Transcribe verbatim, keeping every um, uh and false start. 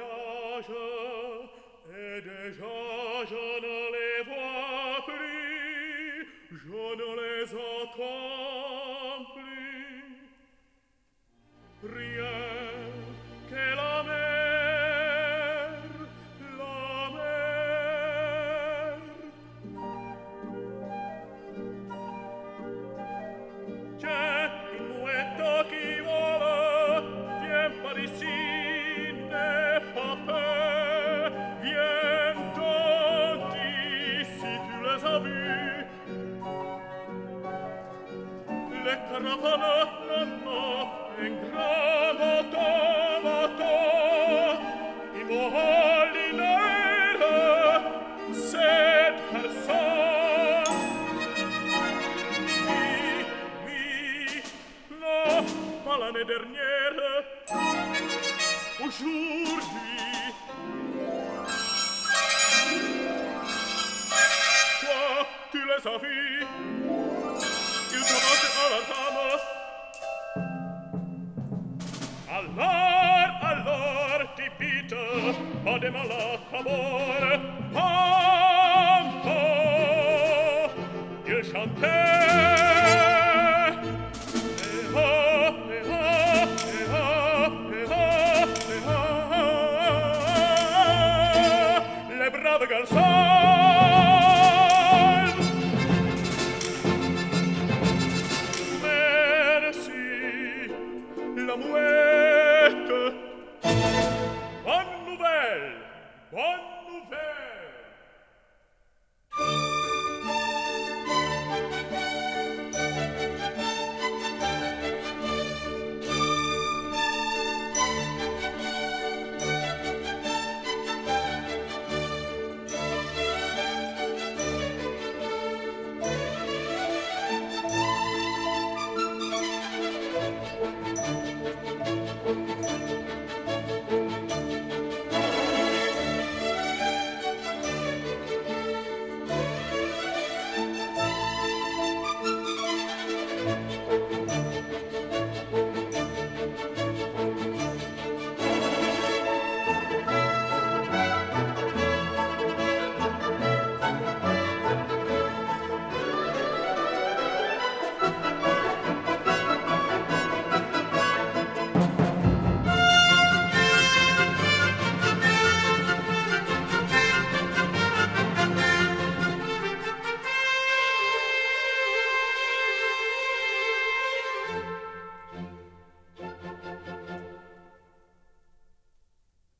visages, et déjà je ne les vois plus, je ne les entends plus. Rien que la mer, la mer. C'è il muetto qui vole, viens par ici, n'aie pas peur, viens donc si tu les as vus. Les caravanes, non, non, un grand bateau, bateau, il molinere, sept personnes. Oui, oui, non, pas l'année dernière, aujourd'hui. Toi, tu les as vus, ils commencent à la rame. Alors, alors, ti vite, pas de mal à cabore, Pampo, il chantait. Eh ah, eh ah, eh ah, eh ah, eh ah, les braves garçons. Merci, la mouette. Bonne nouvelle, bonne